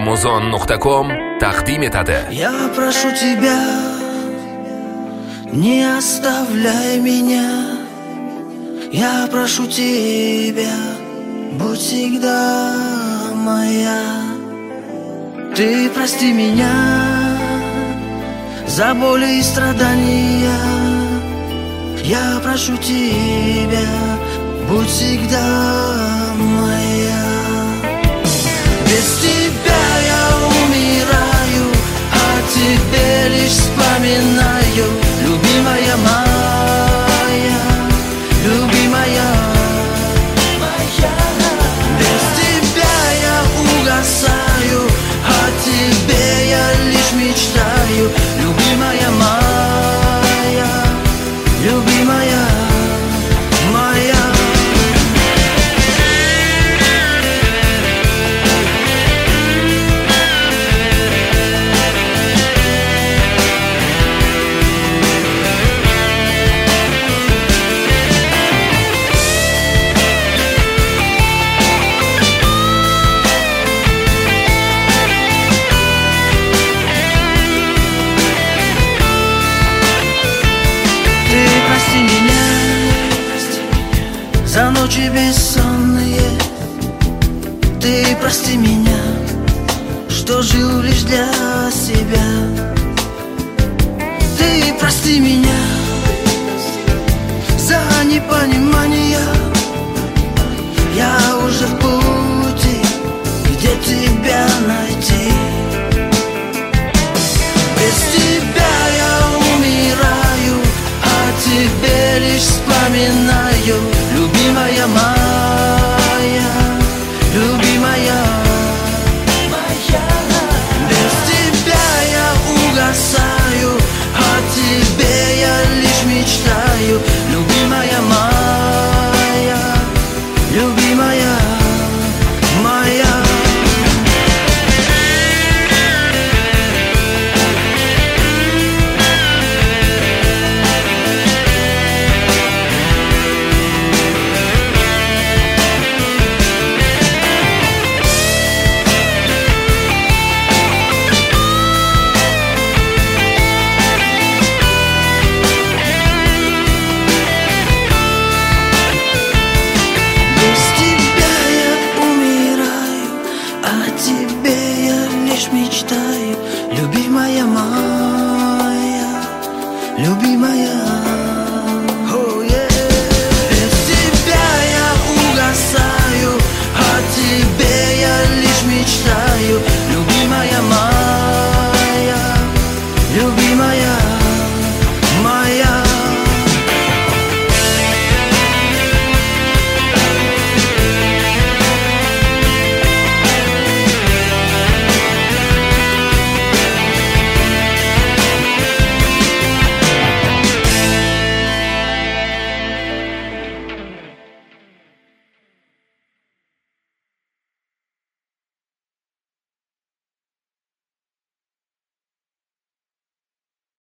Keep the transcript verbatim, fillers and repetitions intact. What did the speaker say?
muzon nuqta com taqdim etadi. Я прошу тебя, не оставляй меня. Я прошу тебя, будь всегда моя. Ты прости меня за боли и страдания. Я прошу тебя, будь всегда моя. Без тебя я умираю, а тебе лишь вспоминаю. Любимая моя, любимая моя. Без тебя я угасаю, о тебе я лишь мечтаю. Любимая моя, любимая моя. За ночи бессонные, ты прости меня, что жил лишь для себя. Ты прости меня за непонимание. Я уже в пути, где тебя найти. Без тебя я умираю, а тебе лишь вспоминаю. Любимая моя, любимая моя. Без тебя я угасаю, о тебе я лишь мечтаю. Любимая моя, любимая моя. Мечтаю, любимая моя, любимая. Oh, yeah. Без тебя я угасаю, о тебе я лишь мечтаю.